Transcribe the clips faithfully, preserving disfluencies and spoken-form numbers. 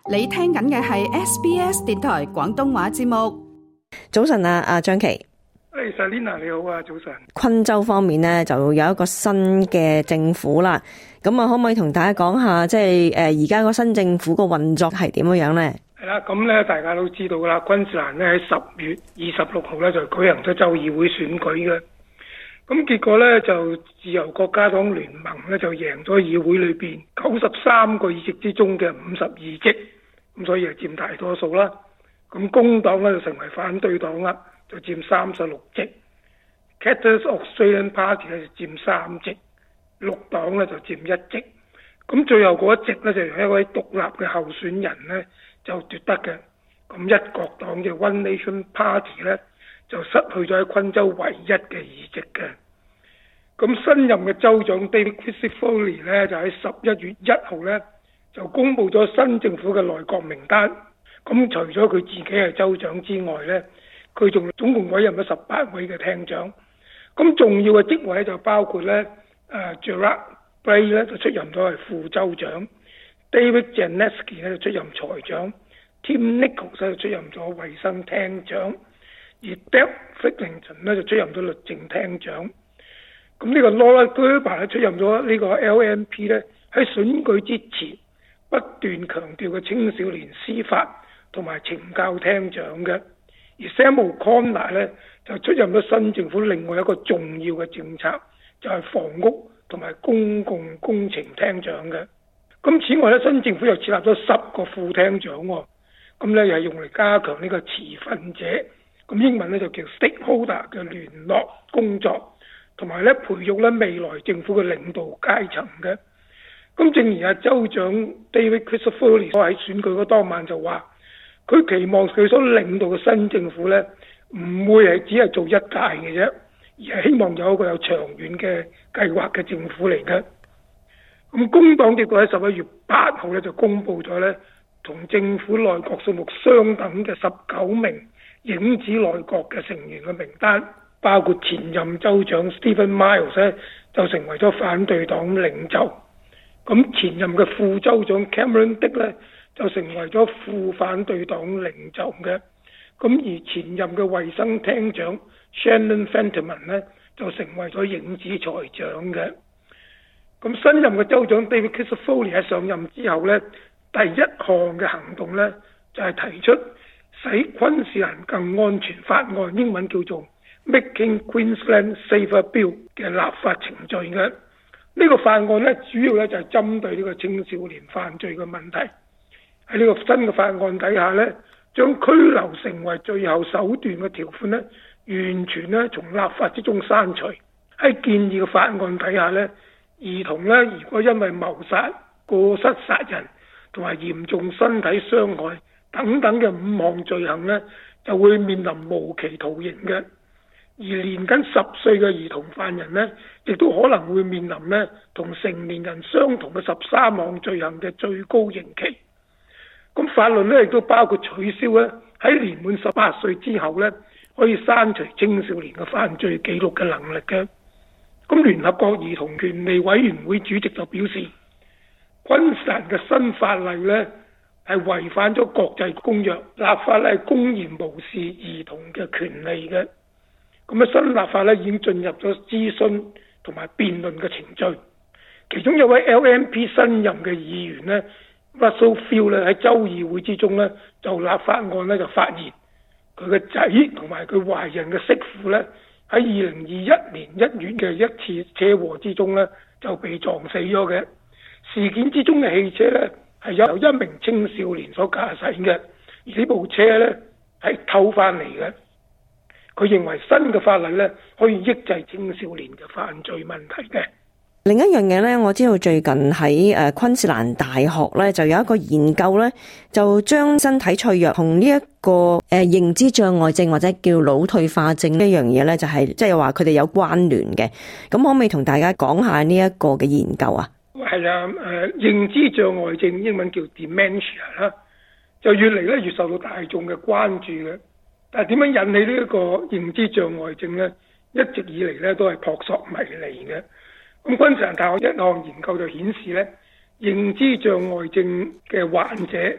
你聽緊嘅係 S B S 電台廣東話節目。 早晨啊，阿張琪。 誒 Selina 你好啊，早晨。 昆州方面咧就有一個新嘅政府啦，咁啊可唔可以同大家講下，即係誒而家個新政府個運作係點樣樣咧？ 係啦，咁咧大家都知道啦，昆士蘭咧喺十月二十六號咧就舉行咗州議會選舉嘅，咁結果咧就自由國家黨聯盟咧就贏咗議會裏邊九十三個議席之中嘅五十二席，咁所以係佔大多數啦。咁工黨咧就成為反對黨啦，就佔三十六席。Katters Australian Party 咧就佔三席，綠黨咧就佔一席。咁最後嗰一席咧就由一位獨立嘅候選人咧就奪得嘅。咁一國黨嘅 One Nation Party 咧就失去咗喺昆州唯一嘅議席嘅。咁新任嘅州長 David Crisafulli 咧就喺十一月一號咧就公布咗新政府嘅內閣名單。咁除咗佢自己係州長之外咧，佢仲總共委任咗十八位嘅廳長。咁重要嘅職位就包括咧，誒 Gerard Bray 咧就出任咗係副州長 ，David Janeski 咧就出任財長 ，Tim Nicholls 咧就出任咗衛生廳長，而 Deb Flicklington 咧就出任咗律政廳長。咁呢個 Laura Gerber 咧出任咗呢個 L N P 咧喺選舉之前不斷強調嘅青少年司法同埋懲教廳長嘅，而 Sam O'Connor 咧就出任咗新政府另外一個重要嘅政策，就係、是、房屋同埋公共工程廳長嘅。咁此外咧，新政府又設立咗十個副廳長喎，咁咧又係用嚟加強呢個持份者，咁英文咧就叫 stakeholder 嘅聯絡工作，同埋咧培育咧未來政府嘅領導階層嘅。咁正如阿州長 David Crisafulli 喺選舉嗰當晚就話，佢期望佢所領導嘅新政府咧，唔會係只係做一屆嘅啫，而係希望有一個有長遠嘅計劃嘅政府嚟嘅。咁工黨結果喺十一月八號咧就公布咗咧，同政府內閣數目相等嘅十九名影子內閣嘅成員嘅名單，包括前任州長 Stephen Miles 咧就成為咗反對黨領袖。咁前任嘅副州長 Cameron Dick 咧就成為咗副反對黨領袖嘅。咁而前任嘅衛生廳長 Shannon Fentiman 咧就成為咗影子財長嘅。咁新任嘅州長 David Crisafulli 喺上任之後咧，第一項嘅行動咧就係、是、提出使昆士蘭更安全法案，英文叫做 Making Queensland Safer Bill 嘅立法程序嘅。呢、這個法案咧主要咧就係、是、針對呢個青少年犯罪嘅問題。喺呢個新嘅法案底下咧，將拘留成為最後手段嘅條款咧，完全咧從立法之中刪除。喺建議嘅法案底下咧，兒童咧如果因為謀殺、過失殺人同埋嚴重身體傷害等等嘅五項罪行咧，就會面臨無期徒刑嘅。而年僅十歲嘅兒童犯人咧，亦都可能會面臨咧同成年人相同嘅十三項罪行嘅最高刑期。咁法律咧亦都包括取消咧喺年滿十八歲之後咧可以刪除青少年嘅犯罪記錄嘅能力嘅。咁聯合國兒童權利委員會主席就表示，昆士蘭嘅新法例咧係違反咗國際公約，立法咧係公然無視兒童嘅權利嘅。咁啊，新立法咧已經進入咗諮詢同埋辯論嘅程序。其中一位 L N P 新任嘅議員咧 Russell Field 咧喺州議會之中咧就立法案咧就發言，佢嘅仔同埋佢懷孕嘅媳婦咧喺二零二一年一月嘅一次車禍之中咧就被撞死咗嘅。事件之中嘅汽車咧係由一名青少年所駕駛嘅，而呢部車咧係偷翻嚟嘅。佢認為新嘅法例咧可以抑制青少年嘅犯罪問題嘅。 另一樣嘢咧，我知道最近喺誒昆士蘭大學咧就有一個研究咧，就將身體脆弱同呢一個誒認知障礙症或者叫腦退化症呢樣嘢咧，就係即係話佢哋有關聯嘅。咁可唔可以同大家講下呢一個嘅研究啊？ 係啊，誒認知障礙症英文叫 dementia 啦，就越嚟咧越受到大眾嘅關注嘅。但係點樣引起呢一個認知障礙症咧？一直以嚟咧都係撲朔迷離嘅。咁昆士蘭大學一項研究就顯示咧，認知障礙症嘅患者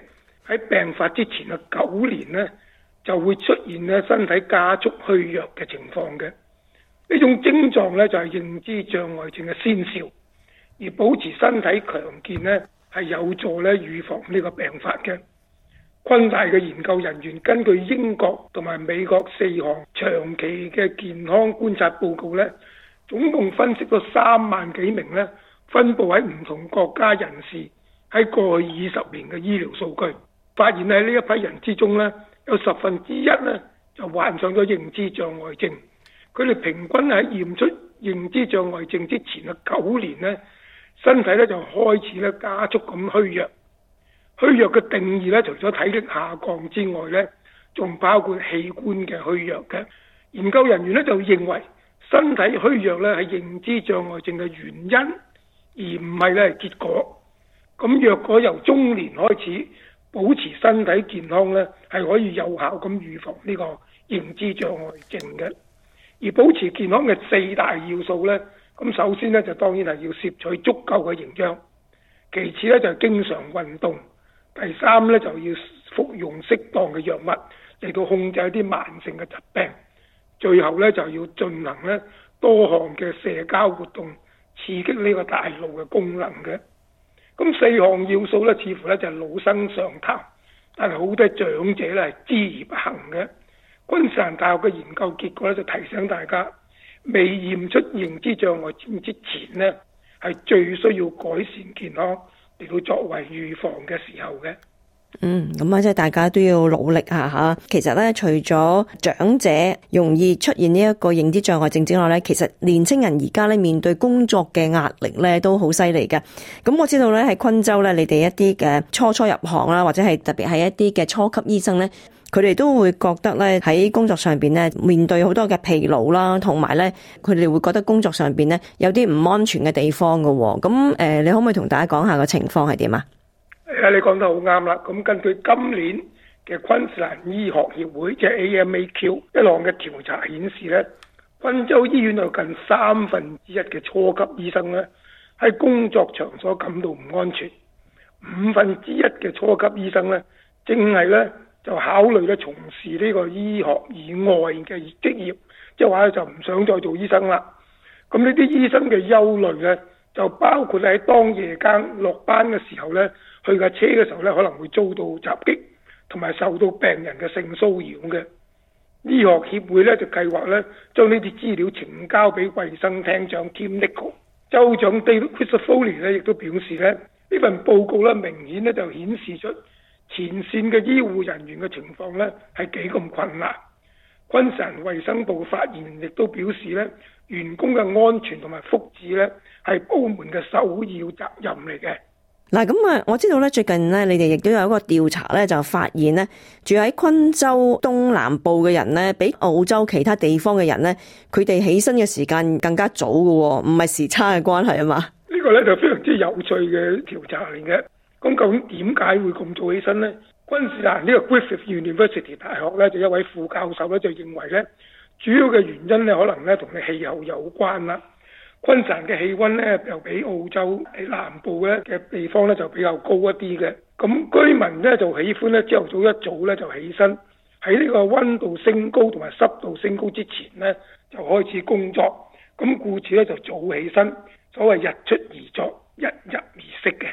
喺病發之前嘅九年呢，就會出現咧身體加速虛弱嘅情況嘅。呢種症狀咧就係認知障礙症嘅先兆，而保持身體強健呢，係有助咧預防呢個病發嘅。昆大嘅研究人員根據英國同埋美國四項長期嘅健康觀察報告咧，總共分析咗三萬幾名咧分佈喺唔同國家人士喺過去二十年嘅醫療數據，發現喺呢一批人之中咧，有十分之一咧就患上咗認知障礙症。佢哋平均喺驗出認知障礙症之前嘅九年咧，身體咧就開始咧加速咁虛弱。虛弱嘅定義咧，除咗體力下降之外咧，仲包括器官嘅虛弱嘅。研究人員咧就認為，身體虛弱咧係認知障礙症嘅原因，而唔係咧係結果。咁若果由中年開始保持身體健康咧，係可以有效咁預防呢個認知障礙症嘅。而保持健康嘅四大要素咧，咁首先咧就當然係要攝取足夠嘅營養，其次咧就係經常運動。第三咧就要服用適當嘅藥物嚟到控制一啲慢性嘅疾病，最後咧就要進行咧多項嘅社交活動，刺激呢個大腦嘅功能嘅。咁四項要素咧似乎咧就係老生常談，但係好多長者咧係知而不行嘅。昆士蘭大學嘅研究結果咧就提醒大家，未驗出認知障礙症之前呢，係最需要改善健康嚟到作為預防嘅時候嘅。 嗯，咁啊，即係大家都要努力下吓。其實咧，除咗長者容易出現呢一個認知障礙症之外咧，其實年青人而家咧面對工作嘅壓力咧都好犀利嘅。咁我知道咧喺昆州咧，你哋一啲嘅初初入行啦，或者係特別係一啲嘅初級醫生咧，佢哋都會覺得咧喺工作上邊咧面對好多嘅疲勞啦，同埋咧佢哋會覺得工作上邊咧有啲唔安全嘅地方嘅。咁誒，你可唔可以同大家講下個情況係點啊？ 誒，你講得好啱啦。咁根據今年嘅昆士蘭醫學協會即係 A M A Q 一項嘅調查顯示咧，昆州醫院有近三分之一嘅初級醫生咧喺工作場所感到唔安全，五分之一嘅初級醫生咧正係咧就考慮咧從事呢個醫學以外嘅職業，即係話咧就唔想再做醫生啦。咁呢啲醫生嘅憂慮咧就包括喺當夜間落班嘅時候咧，去架車嘅時候咧可能會遭到襲擊，同埋受到病人嘅性騷擾嘅。醫學協會咧就計劃咧將呢啲資料呈交俾衛生廳長 Tim Nicol。州長 David Crisafulli 咧亦都表示咧呢份報告咧明顯咧就顯示出前線嘅醫護人員嘅情況咧係幾咁困難。昆士蘭衛生部發言人亦都表示咧，員工嘅安全同埋福祉咧係部門嘅首要責任嚟嘅。 嗱，咁啊，我知道咧，最近咧，你哋亦都有一個調查咧，就發現咧，住喺昆州東南部嘅人咧，比澳洲其他地方嘅人咧，佢哋起身嘅時間更加早嘅，唔係時差嘅關係啊嘛？ 呢個咧就非常之有趣嘅調查嚟嘅。咁究竟點解會咁早起身呢？昆士蘭呢個 Griffith University 大學咧，就一位副教授咧就認為咧，主要嘅原因咧可能咧同你氣候有關啦。昆士蘭嘅氣溫咧又比澳洲喺南部咧嘅地方咧就比較高一啲嘅，咁居民咧就喜歡咧朝頭早一早咧就起身，喺呢個溫度升高同埋濕度升高之前咧就開始工作，咁故此咧就早起身，所謂日出而作，日入而息嘅。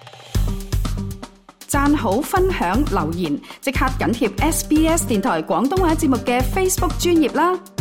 讚好、分享、留言，即刻緊貼 S B S 電台廣東話節目嘅 Facebook 專頁啦！